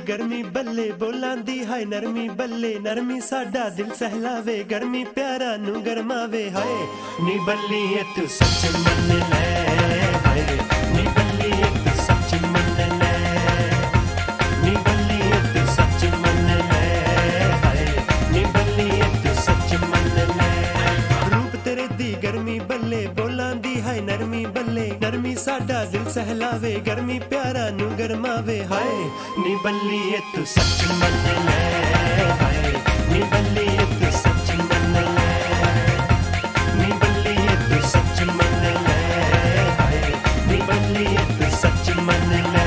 गर्मी बल्ले बोलां दी हाय नरमी बल्ले नरमी साडा दिल सहलावे गर्मी प्यारा नू गरमावे हाय नी बल्ली तू सच मन ले हाय नी बल्ली तू सच मन ले नी बल्ली तू सच मन ले हाय नी बल्ली तू सच मन ले रूप तेरे दी गर्मी बल्ले बोलां दी हाय नरमी बल्ले नरमी साडा दिल सहलावे गर्मी प्यारा नू गरमावे हाय नी बल्ली तू सच मन ले हाय नी बल्ली तू सच मन ले नी बल्ली तू सच मन ले हाय नी बल्ली तू सच मन ले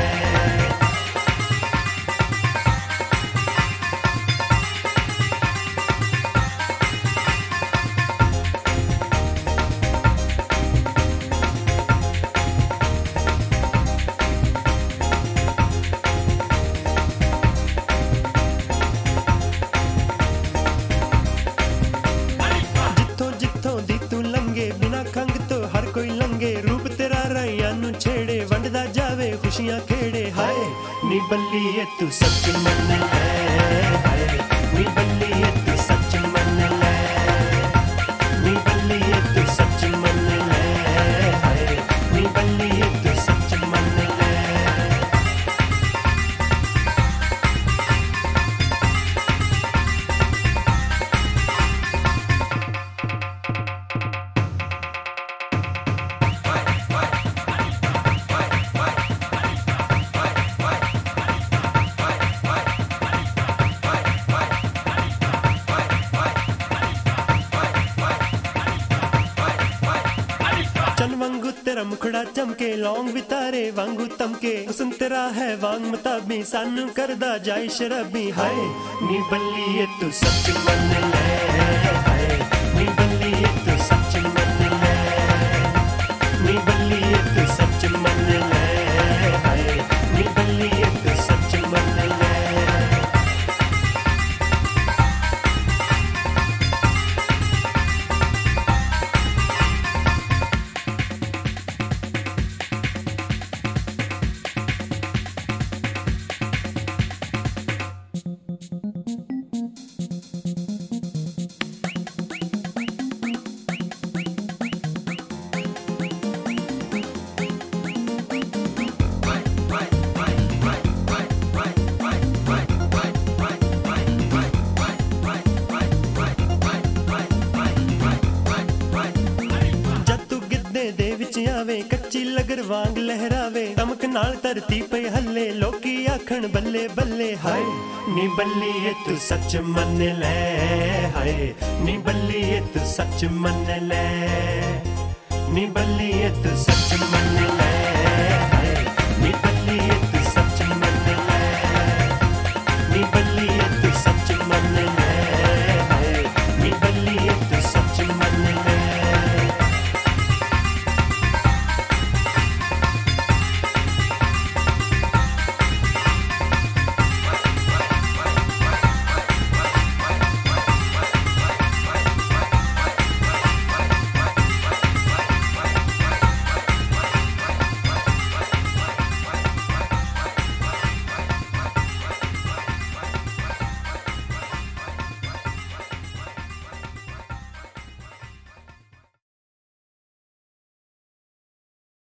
बिना खंग तो हर कोई लंगे रूप तेरा राइयां नु छेड़े वंडदा जावे खुशियां खेड़े हाय नी बल्ली तू सच मन ले हाय नी बल्ली तू सच मन ले नी बल्ली तू सच मन ले हाय नी बल्ली तू सच मन ले चन वांगू तेरा मुखड़ा चमके लौंग वितारे वांगू तमके हुस्न तेरा है वांग मताबी सानू करदा जाए शराबी हाय नी बल्ली तू सच मन ले हाय नी बल्ली तू सच मन ले नी बल्ली तू सच मन ले हाय नी बल्ली तू सच मन ले दे विच आवे कच्ची लगर वांग लहरावे तमक नाल धरती पे हल्ले लोकी आखण बल्ले बल्ले हाय नी बल्ली तू सच मन ले हाय नी बल्ली तू सच मन ले नी बल्ली तू सच मन ले हाय नी